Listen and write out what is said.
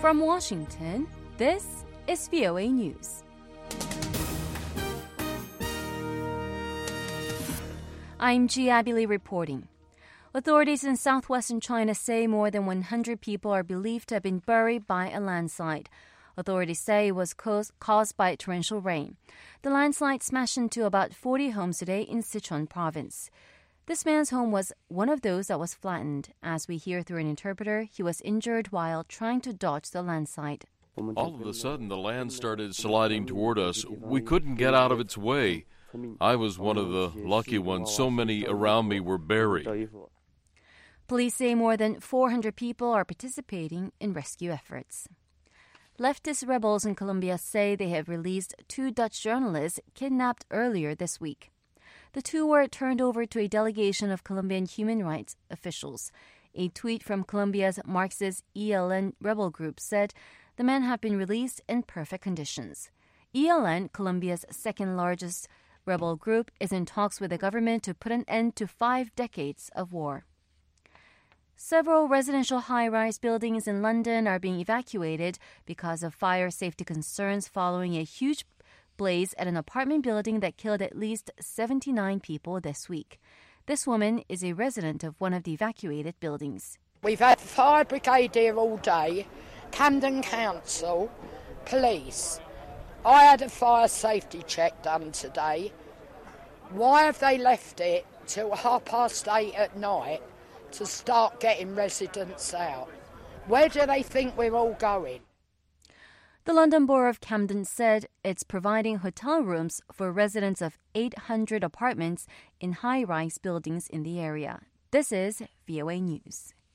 From Washington, this is VOA News. I'm Ji Abili reporting. Authorities in southwestern China say more than 100 people are believed to have been buried by a landslide. Authorities say it was caused by torrential rain. The landslide smashed into about 40 homes today in Sichuan province. This man's home was one of those that was flattened. As we hear through an interpreter, he was injured while trying to dodge the landslide. All of a sudden, the land started sliding toward us. We couldn't get out of its way. I was one of the lucky ones. So many around me were buried. Police say more than 400 people are participating in rescue efforts. Leftist rebels in Colombia say they have released 2 Dutch journalists kidnapped earlier this week. The 2 were turned over to a delegation of Colombian human rights officials. A tweet from Colombia's Marxist ELN rebel group said the men have been released in perfect conditions. ELN, Colombia's second-largest rebel group, is in talks with the government to put an end to 5 decades of war. Several residential high-rise buildings in London are being evacuated because of fire safety concerns following a huge blaze at an apartment building that killed at least 79 people this week. This woman is a resident of one of the evacuated buildings. We've had fire brigade here all day, Camden Council, police. I had a fire safety check done today. Why have they left it till 8:30 at night to start getting residents out? Where do they think we're all going? The London Borough of Camden said it's providing hotel rooms for residents of 800 apartments in high-rise buildings in the area. This is VOA News.